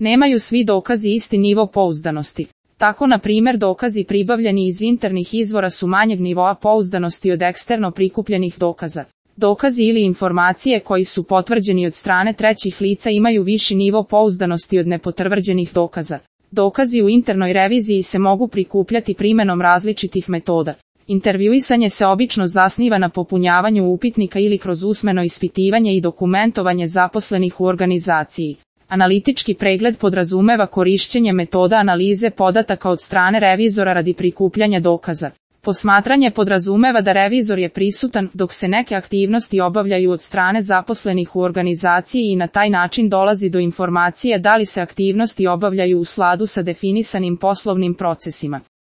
Nemaju svi dokazi isti nivo pouzdanosti. Tako, na primjer, dokazi pribavljeni iz internih izvora su manjeg nivoa pouzdanosti od eksterno prikupljenih dokaza. Dokazi ili informacije koji su potvrđeni od strane trećih lica imaju viši nivo pouzdanosti od nepotvrđenih dokaza. Dokazi u internoj reviziji se mogu prikupljati primjenom različitih metoda. Intervjuisanje se obično zasniva na popunjavanju upitnika ili kroz usmeno ispitivanje i dokumentovanje zaposlenih u organizaciji. Analitički pregled podrazumeva korišćenje metoda analize podataka od strane revizora radi prikupljanja dokaza. Posmatranje podrazumeva da revizor je prisutan dok se neke aktivnosti obavljaju od strane zaposlenih u organizaciji i na taj način dolazi do informacije da li se aktivnosti obavljaju u skladu sa definisanim poslovnim procesima.